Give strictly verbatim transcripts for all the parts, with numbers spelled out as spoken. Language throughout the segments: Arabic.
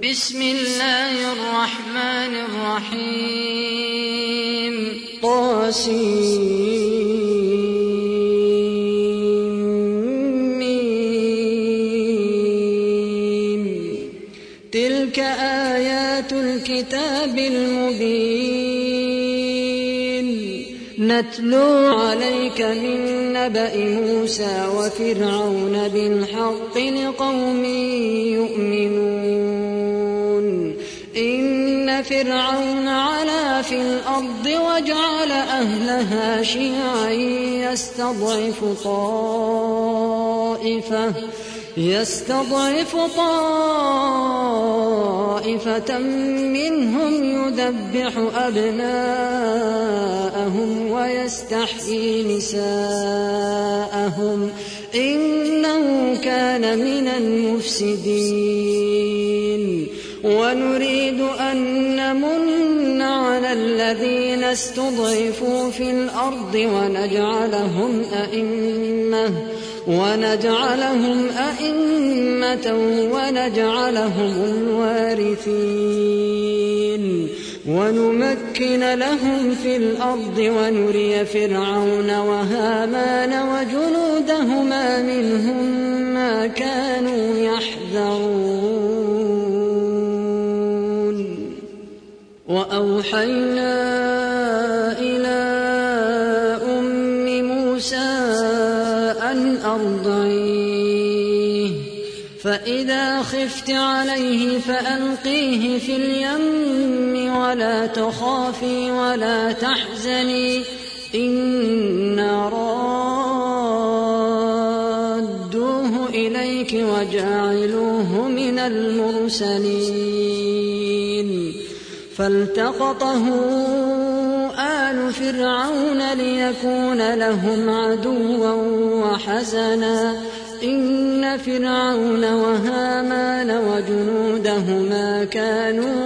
بسم الله الرحمن الرحيم. طاسيم. تلك آيات الكتاب المبين نتلو عليك من نبأ موسى وفرعون بالحق لقوم يؤمنون. إن فرعون علا في الأرض وجعل أهلها شيعا يستضعف طائفة يستضعف طائفة منهم يذبح أبناءهم ويستحيي نساءهم إنه كان من المفسدين. ونريد أن نمن على الذين استضعفوا في الأرض ونجعلهم أئمة ونجعلهم أئمة ونجعلهم الوارثين ونمكن لهم في الأرض ونري فرعون وهامان وجنودهما منهم ما كانوا يحذرون. وأوحينا إلى أم موسى أن أرضعيه فإذا خفت عليه فألقيه في اليم ولا تخافي ولا تحزني إنا رادوه إليك وجاعلوه من المرسلين. فالتقطه آل فرعون ليكون لهم عدوا وحزنا إن فرعون وهامان وجنودهما كانوا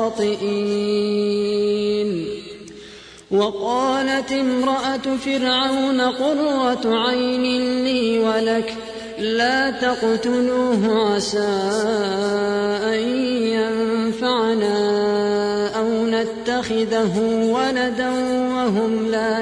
خاطئين. وقالت امرأة فرعون قرة عين لي ولك لا تقتلوه عسى أن ينفعنا أو نتخذه ولدا وهم لا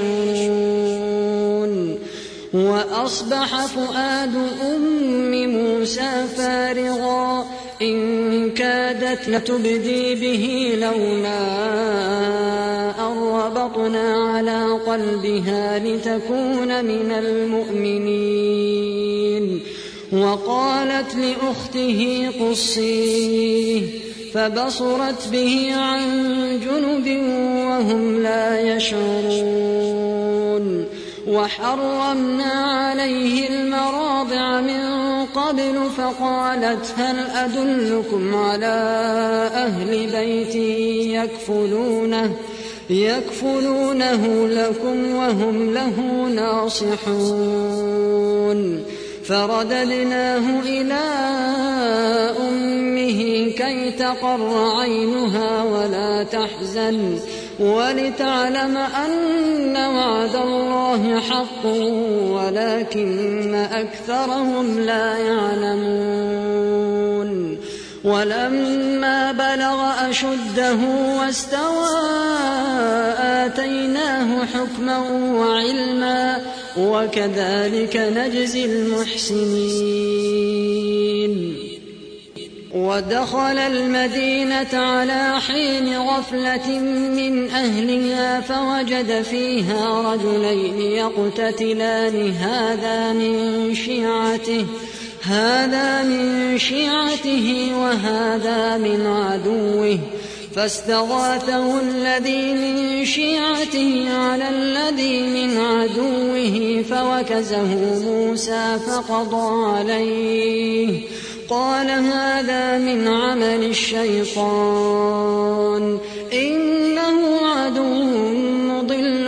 يشعرون. وأصبح فؤاد أم موسى فارغا إن كادت لتبدي به لولا أن ربطنا على قلبها لتكون من المؤمنين. وقالت لأخته قصيه فبصرت به عن جنب وهم لا يشعرون. وحرمنا عليه المراضع من قبل فقالت هل أدلكم على أهل بيت يكفلونه يكفلونه لكم وهم له ناصحون. فرددناه إلى أمه كي تقر عينها ولا تحزن ولتعلم أن وعد الله حق ولكن أكثرهم لا يعلمون. ولما بلغ أشده واستوى آتيناه حكما وعلما وكذلك نجزي المحسنين. ودخل المدينة على حين غفلة من أهلها فوجد فيها رجلين يقتتلان هذا من شيعته هذا من شيعته وهذا من عدوه فاستغاثه الذي من شيعته على الذي من عدوه فوكزه موسى فقضى عليه قال هذا من عمل الشيطان إنه عدو مضل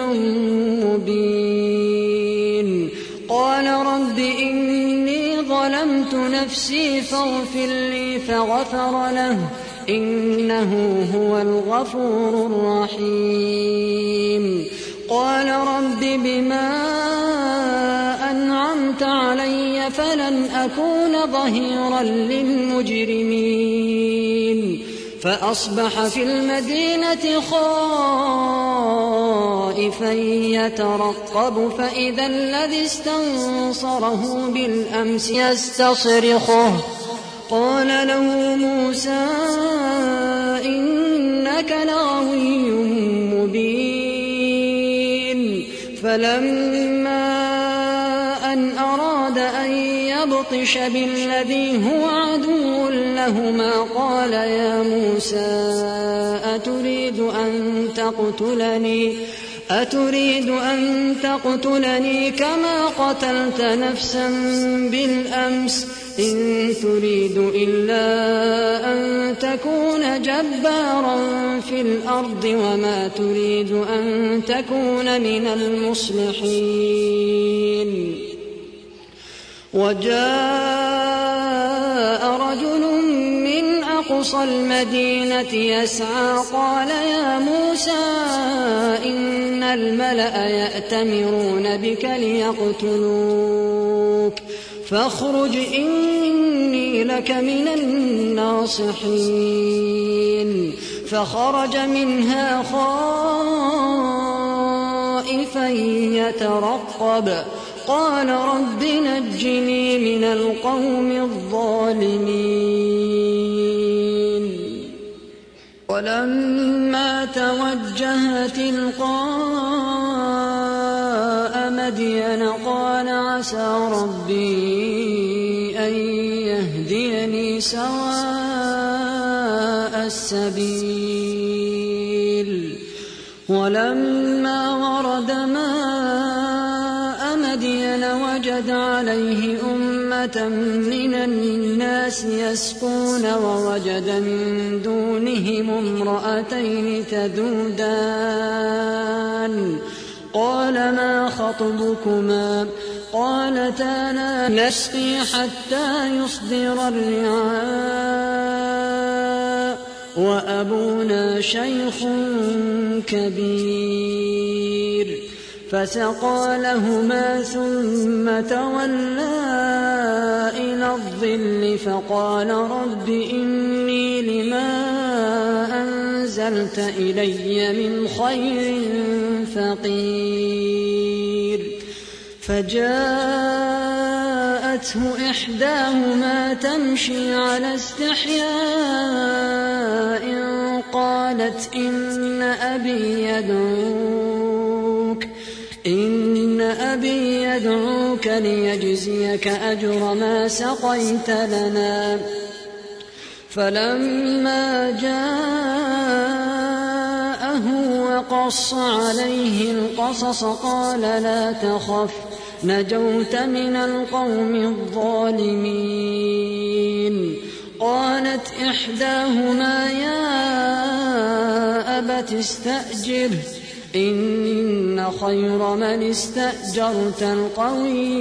مبين. قال رب إني ظلمت نفسي فاغفر لي فغفر له إنه هو الغفور الرحيم. قال رب بما أنعمت علي فلن أكون ظهيرا للمجرمين. فأصبح في المدينة خائفا يترقب فإذا الذي استنصره بالأمس يستصرخه قال له موسى إنك لغوي مبين فلما أن أراد أن يبطش بالذي هو عدو لهما قال يا موسى أتريد أن تقتلني أتريد أن تقتلني كما قتلت نفسا بالأمس إن تريد إلا أن تكون جبارا في الأرض وما تريد أن تكون من المصلحين. وجاء رجل من أقصى المدينة يسعى قال يا موسى إن الملأ يأتمرون بك ليقتلوك فاخرج إني لك من الناصحين. فخرج منها خائفا يترقب قال رب نجني من القوم الظالمين. ولما توجه تلقاء مدين قال عسى ربي أن يهديني سواء السبيل. ولما ورد ماء مدين وجد عليه أمة من الناس يسقون ووجد من دونهم امرأتين تذودان قال ما خطبكما قالتا لا نسقي حتى يصدر الرعاء وأبونا شيخ كبير. فسقى لهما ثم تولى إلى الظل فقال رب إني لما أنزلت إلي من خير فقير. فجاءته إحداهما تمشي على استحياء قالت إن أبي يدعوك إن أبي يدعوك ليجزيك أجر ما سقيت لنا. فلما جاءه وقص عليه القصص قال لا تخف نجوت من القوم الظالمين. قالت إحداهما يا أبت استأجره إن خير من استأجرت القوي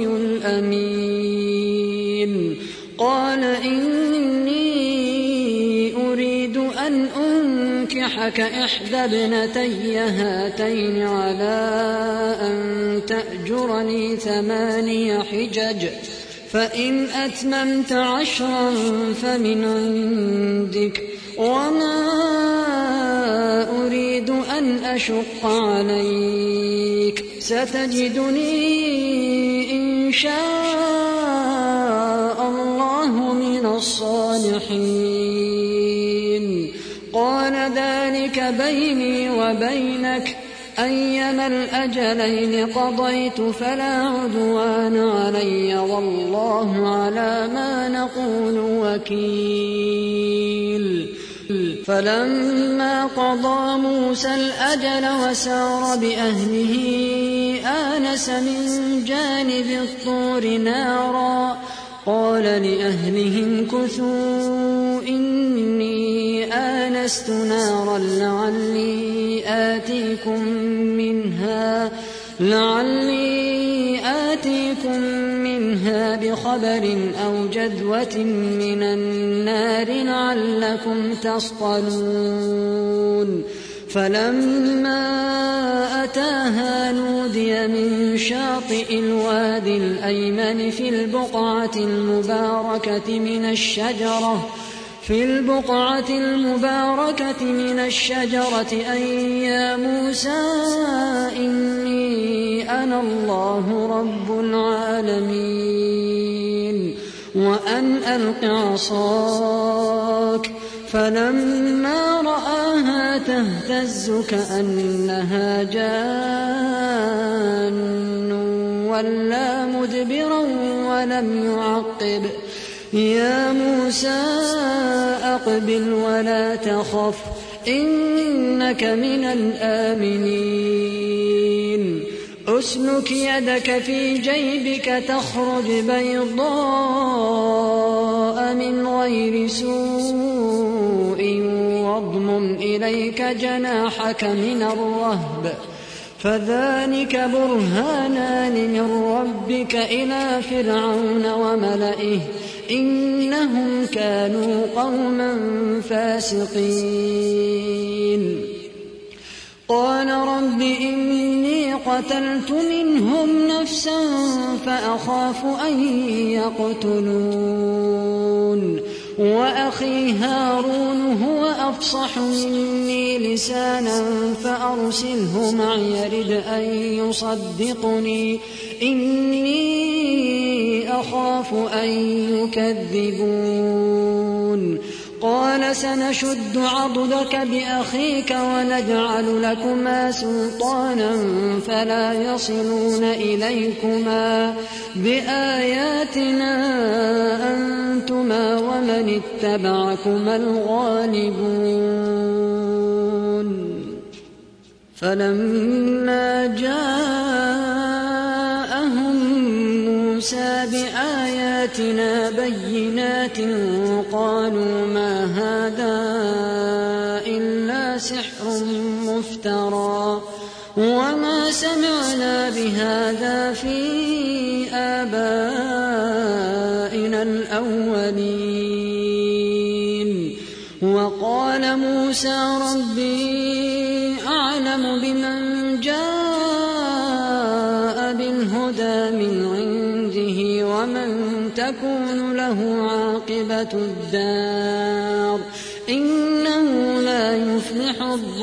الأمين. قال إني أريد أن أنكحك إحدى ابنتي هاتين على أن تأجرني ثماني حجج فإن أتممت عشرا فمن عندك وما أريد أن أشق عليك ستجدني إن شاء الله من الصالحين. قال ذلك بيني وبينك أيما الأجلين قضيت فلا عدوان علي والله على ما نقول وكيل. فلما قضى موسى الأجل وسار بأهله آنس من جانب الطور نارا قال لأهلهم كثوا إني آنست نارا لعلي آتيكم منها لعلي آتيكم منها بخبر أو جذوة من النار لعلكم تصطلون. فلما أتاها نودي من شاطئ الوادي الأيمن في البقعة المباركة من الشجرة في البقعة المباركة من الشجرة أن يا موسى إني أنا الله رب العالمين وأن ألق عصاك فلما رآها تهتز كأنها جان ولا مدبرا ولم يعقب يا موسى أقبل ولا تخف إنك من الآمنين أسلك يدك في جيبك تخرج بيضاء من غير سوء واضمم إليك جناحك من الرهب فذلك برهانان من ربك إلى فرعون وملئه إنهم كانوا قوما فاسقين قال رب إني قتلت منهم نفسا فأخاف أن يقتلون وأخي هارون هو أفصح مني لسانا فأرسله معي يرد أن يصدقني إني أخاف أن يكذبون قال سنشد عضدك بأخيك ونجعل لكما سلطانا فلا يصلون إليكما بآياتنا أنتما ومن اتبعكما الغالبون فلما جاءهم موسى بآياتنا بينات قالوا ما هذا إلا سحر مفترى وما سمعنا بهذا في آبائنا الأولين وقال موسى ربي أعلم بمن جاء بالهدى من عنده ومن تكون له عاقبة الدار إنه لا يفلح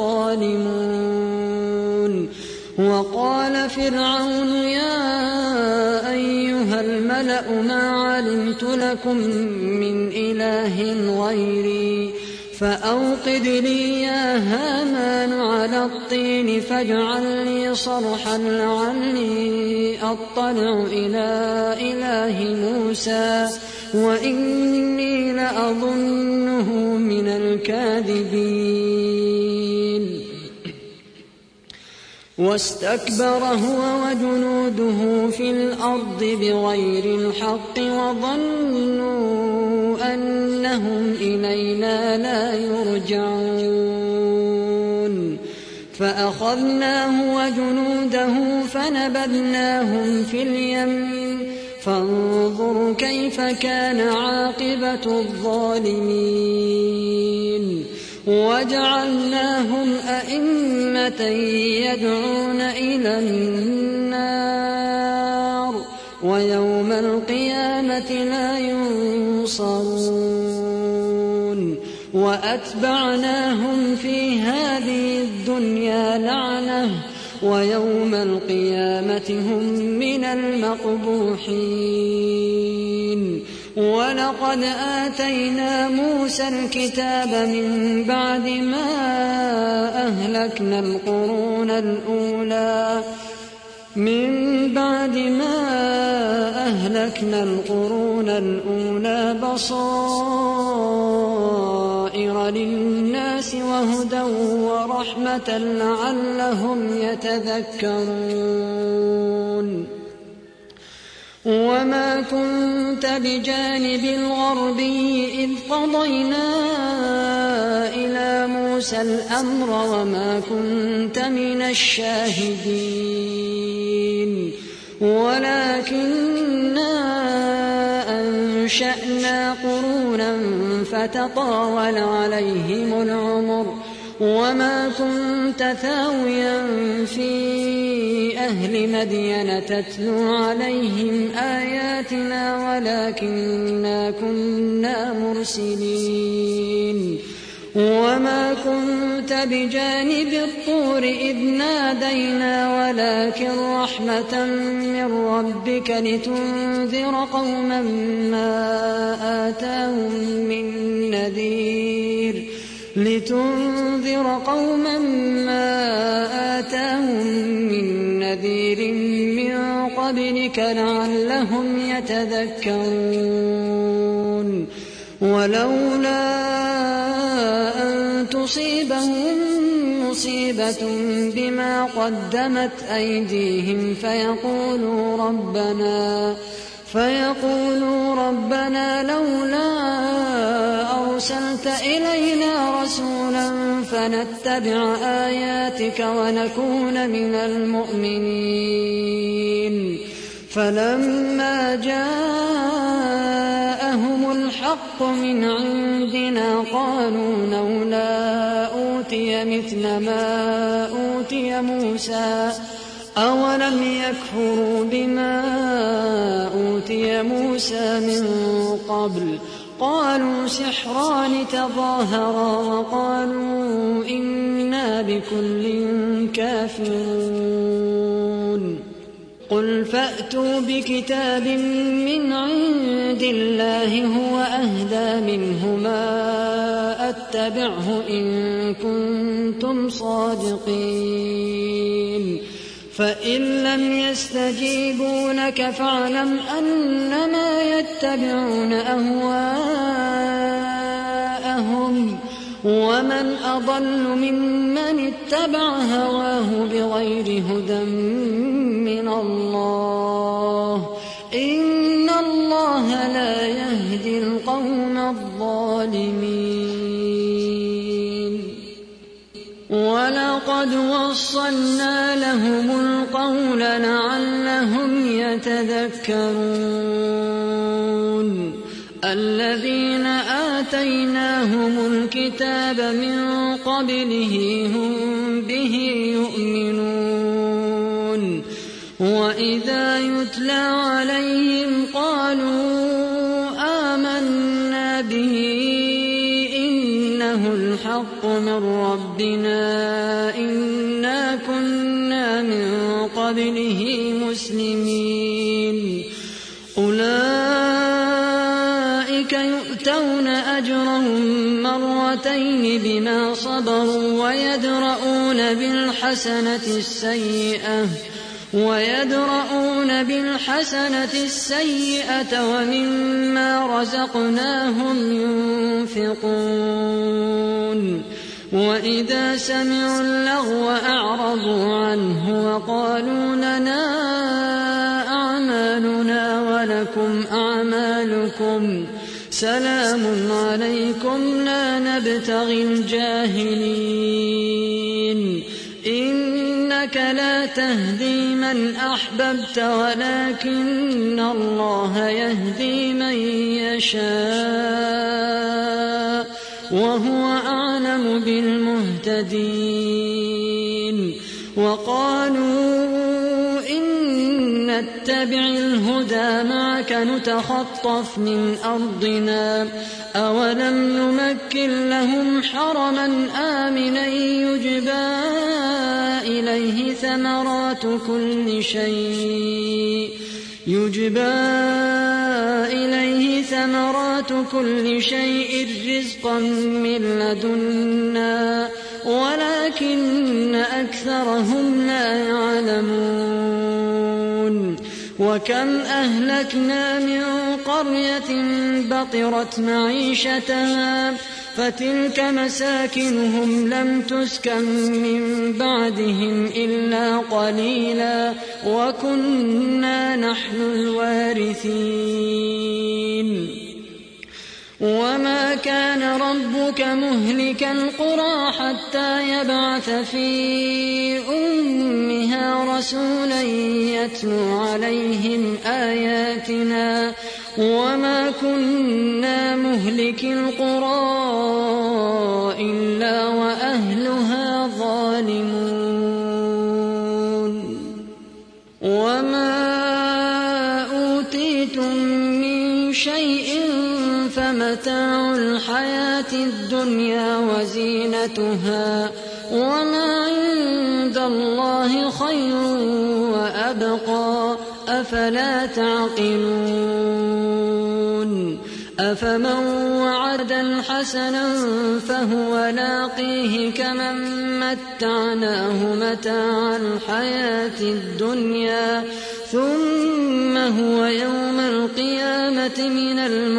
الظالمون وقال فرعون يا أيها الملأ ما علمت لكم من إله غيري فأوقد لي يا هامان على الطين فاجعل لي صرحا لعلي أطلع إلى إله موسى وإني لأظنه من الكاذبين واستكبر هو وجنوده في الأرض بغير الحق وظنوا أنهم إلينا لا يرجعون فأخذناه وجنوده فنبذناهم في اليم فانظر كيف كان عاقبة الظالمين وجعلناهم أئمة يدعون إلى النار ويوم القيامة لا ينصرون وأتبعناهم في هذه الدنيا لعنة ويوم القيامة هم من المقبوحين ولقد آتينا موسى الكتاب من بعد ما أهلكنا القرون الأولى من بعد ما أهلكنا القرون الأولى بصائر للناس وهدى ورحمة لعلهم يتذكرون وما كنت بجانب الغربي إذ قضينا إلى موسى الأمر وما كنت من الشاهدين ولكننا أنشأنا قرونا فتطاول عليهم العمر وما كنت ثاويا في أهل مدين تتلو عليهم آياتنا ولكننا كنا مرسلين وما كنت بجانب الطور إذ نادينا ولكن رحمة من ربك لتنذر قوما ما آتاهم من نذير لتنذر قوما ما آتاهم من نذير من قبلك لعلهم يتذكرون ولولا أن تصيبهم مصيبة بما قدمت أيديهم فيقولوا ربنا فيقولوا ربنا لولا أرسلت إلينا رسولا فنتبع آياتك ونكون من المؤمنين فلما جاءهم الحق من عندنا قالوا لولا أوتي مثل ما أوتي موسى أولم يكفروا بما أوتي موسى من قبل قالوا سحران تظاهرا وقالوا إنا بكل كافرون قل فأتوا بكتاب من عند الله هو أهدى منهما أتبعه إن كنتم صادقين فإن لم يستجيبوا لك فاعلم أنما يتبعون أهواءهم ومن أضل ممن اتبع هواه بغير هدى من الله إن الله لا يهدي القوم الظالمين ولقد وصلنا لهم القول لعلهم يتذكرون الذين آتيناهم الكتاب من قبله هم به يؤمنون وإذا يتلى عليهم قالوا آمنا به إنه الحق من ربنا إنا كنا من قبله مسلمين أولئك يؤتون أجرهم مرتين بما صبروا ويدرؤون بالحسنة السيئة ويدرؤون بالحسنة السيئة ومما رزقناهم ينفقون وإذا سمعوا اللغو أعرضوا عنه وقالوا لنا أعمالنا ولكم أعمالكم سلام عليكم لا نبتغي الجاهلين إنك لا تهدي من أحببت ولكن الله يهدي من يشاء وهو أعلم بالمهتدين وقالوا إن نتبع الهدى معك نتخطف من أرضنا أولم نمكن لهم حرما آمنا يجبى إليه ثمرات كل شيء يجبى إليه ثمرات كل شيء رزقا من لدنا ولكن أكثرهم لا يعلمون وكم أهلكنا من قرية بطرت معيشتها فتلك مساكنهم لم تسكن من بعدهم إلا قليلا وكنا نحن الوارثين وما كان ربك مهلك القرى حتى يبعث في أمها رسولا يتلو عليهم آياتنا وما كنا مهلك القرى إلا وأهلها الحياة الدنيا وزينتها وما عند الله خير وأبقى أفلا تعقلون أفمن وعدا حسنا فهو لاقيه كمن متعناه متاع الحياة الدنيا ثم هو يوم القيامة من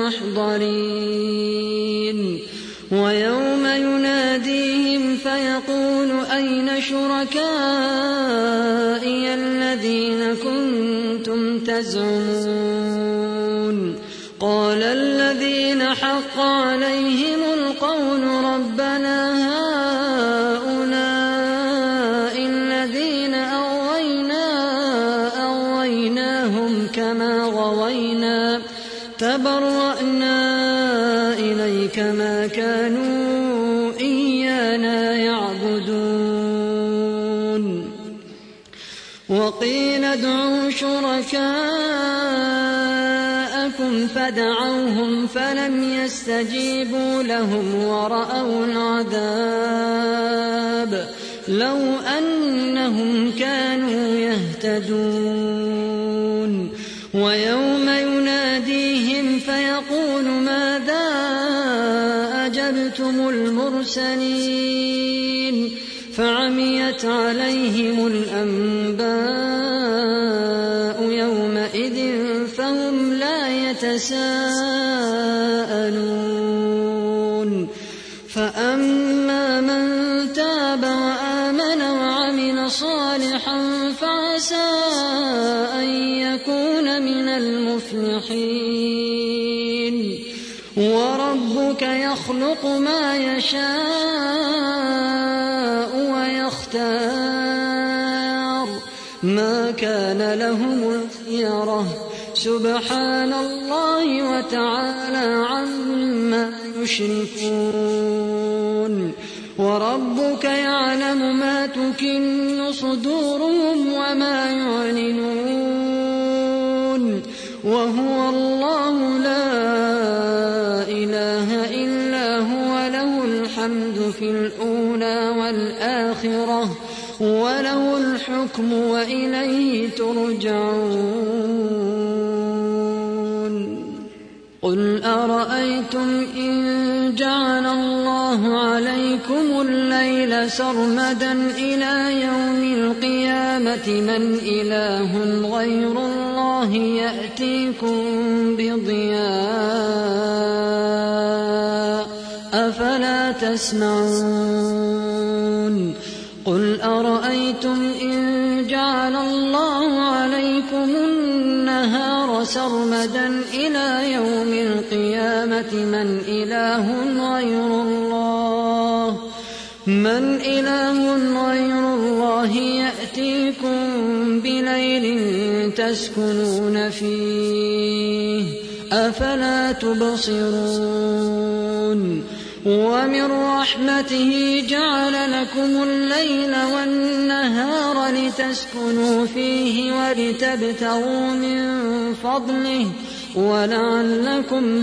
المحضرين ويوم يناديهم فيقول أين شركائي الذين كنتم تزعمون قال الذين حق عليهم القول ربنا هؤلاء الذين أغوينا أغويناهم كما غوينا تبرأنا إليك ما كانوا إيانا يعبدون وقيل ادعوا شركاءكم فدعوهم فلم يستجيبوا لهم ورأوا العذاب لو أنهم كانوا يهتدون ويوم يناديهم فيقول ماذا أجبتم المرسلين فعميت عليهم الأنباء يومئذ فهم لا يتساءلون فأما من تاب وآمن وعمل صالحا فعسى أن يكون من المفلحين وربك يخلق ما يشاء ويختار ما كان لهم الخيرة سبحان الله وتعالى عما يشركون وربك يعلم ما تكن صدورهم وما يعلنون وهو الله لا إله إلا هو له الحمد في الأولى والآخرة وله الحكم وإليه ترجعون قل أرأيتم إن جعل الله عليكم الليل سرمدا إلى يوم القيامة من إله غير الله يأتيكم بضياء أفلا تسمعون قل أرأيتم إن جعل الله عليكم النهار سرمدا إلى يوم القيامة من إله غير الله من إله غير الله يأتيكم بليل تسكنون فيه أفلا تبصرون ومن رحمته جعل لكم الليل والنهار لتسكنوا فيه ولتبتغوا من فضله ولعلكم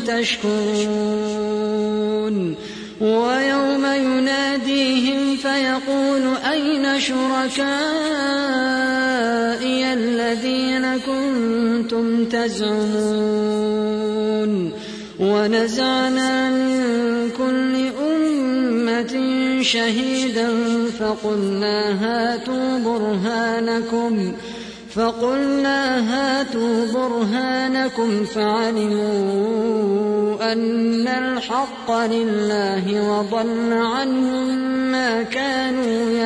تشكرون ويوم يناديهم فيقول أين شركائي الذين كنتم تزعمون ونزعنا من كل أمة شهيدا فقلنا هاتوا برهانكم فقلنا هاتوا برهانكم فعلموا أن الحق لله وضل عنهم ما كانوا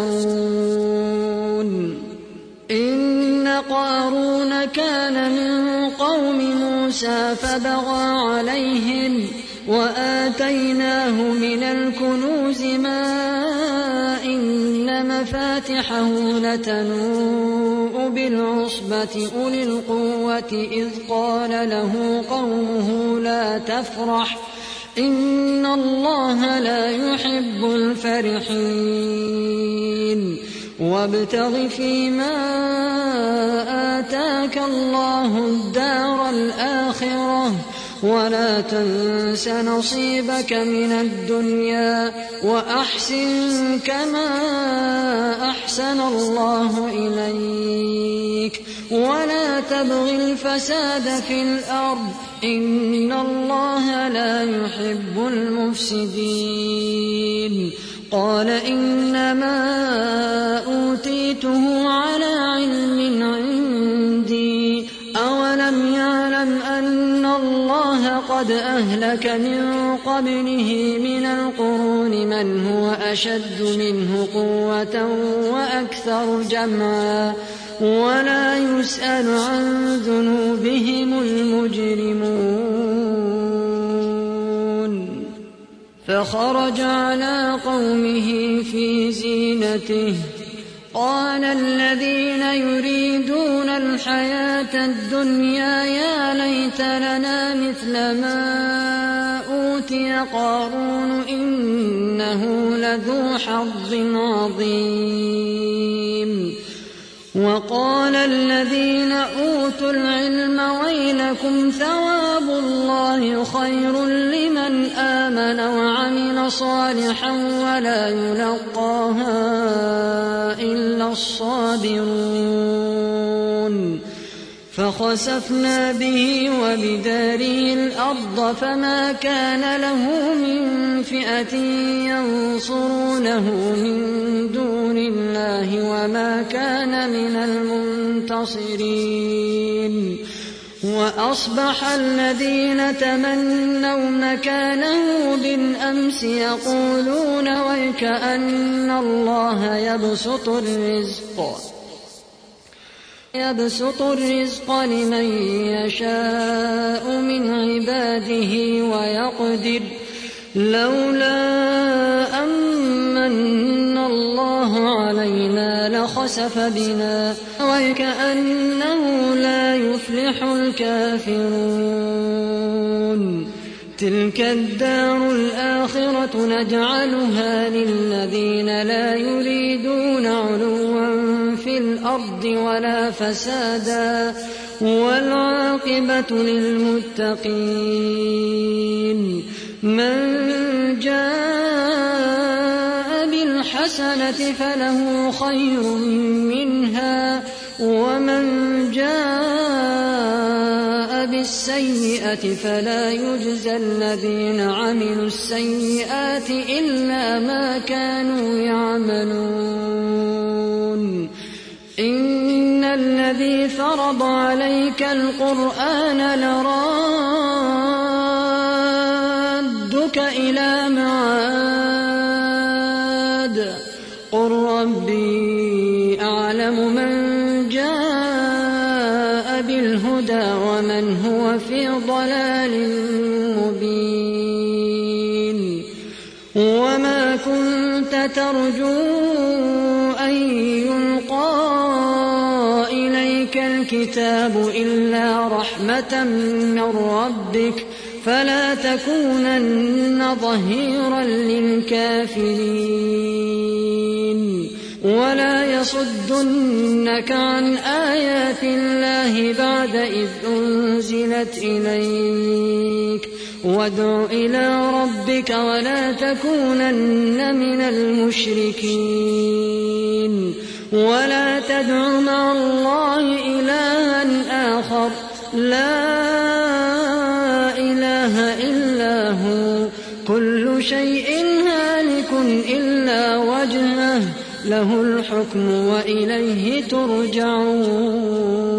يفترون إن قارون كان من قوم موسى فبغى عليهم وآتيناه من الكنوز ما إن مفاتحه لتنوء بالعصبة أولي القوة إذ قال له قومه لا تفرح إن الله لا يحب الفرحين وابتغ فيما آتاك الله الدار الآخرة ولا تنس نصيبك من الدنيا وأحسن كما أحسن الله إليك ولا تبغ الفساد في الأرض إن الله لا يحب المفسدين. قال إنما أوتيته على علم عندي أولم يعلم أن الله قد أهلك من قبله من القرون من هو أشد منه قوة وأكثر جمعا ولا يسأل عن ذنوبهم المجرمون. فخرج على قومه في زينته قال الذين يريدون الحياة الدنيا يا ليت لنا مثل ما أوتي قارون إنه لذو حظ عظيم. وقال الذين أوتوا العلم ويلكم ثواب الله خير لمن آمن وعمل صالحا ولا يلقاها إلا الصابرون. فخسفنا به وبداره الأرض فما كان له من فئة ينصرونه من دون الله وما كان من المنتصرين. وأصبح الذين تمنوا مكانه بالأمس يقولون ويكأن الله يبسط الرزق يبسط الرزق لمن يشاء من عباده ويقدر لولا أمن الله علينا لخسف بنا وكأنه لا يفلح الكافرون. تلك الدار الآخرة نجعلها للذين لا يريدون علوا في الأرض ولا فسادا والعاقبة للمتقين. من جاء بالحسنة فله خير منها ومن جاء بالسيئة فلا يجزى الذين عملوا السيئات إلا ما كانوا يعملون. إن الذي فرض عليك القرآن لرادك إلى معاد قل ربي أعلم من جاء بالهدى ومن هو في ضلال مبين. وما كنت ترجو أن يلقى إليك الكتاب إلا رحمة من ربك فلا تكونن ظهيرا للكافرين. ولا يصدنك عن آيات الله بعد إذ أنزلت إليك وادع إلى ربك ولا تكونن من المشركين. ولا تدع مع الله إلها آخر لا إله إلا هو كل شيء هالك إلا وجهه له الحكم وإليه ترجعون.